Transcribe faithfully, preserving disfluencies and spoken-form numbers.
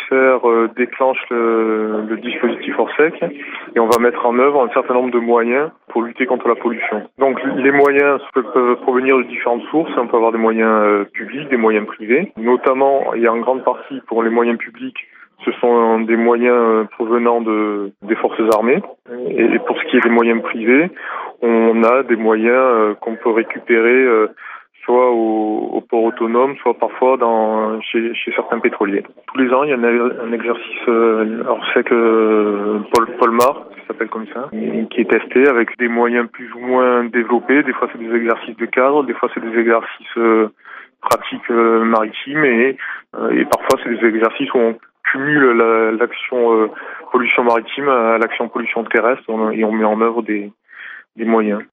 commissaire euh, déclenche le, le dispositif Orsec et on va mettre en œuvre un certain nombre de moyens pour lutter contre la pollution. Donc les moyens peuvent provenir de différentes sources. On peut avoir des moyens euh, publics, des moyens privés. Notamment, il y a en grande partie pour les moyens publics, ce sont des moyens provenant de, des forces armées. Et pour ce qui est des moyens privés, on a des moyens qu'on peut récupérer soit au, au port autonome, soit parfois dans, chez, chez certains pétroliers. Tous les ans, il y a un, un exercice euh, Orsec euh, Pol, Polmar, ça s'appelle comme ça, qui est testé avec des moyens plus ou moins développés. Des fois, c'est des exercices de cadre, des fois, c'est des exercices euh, pratiques euh, maritimes et, euh, et parfois, c'est des exercices où on cumule la, l'action euh, pollution maritime à l'action pollution terrestre et on met en œuvre des, des moyens.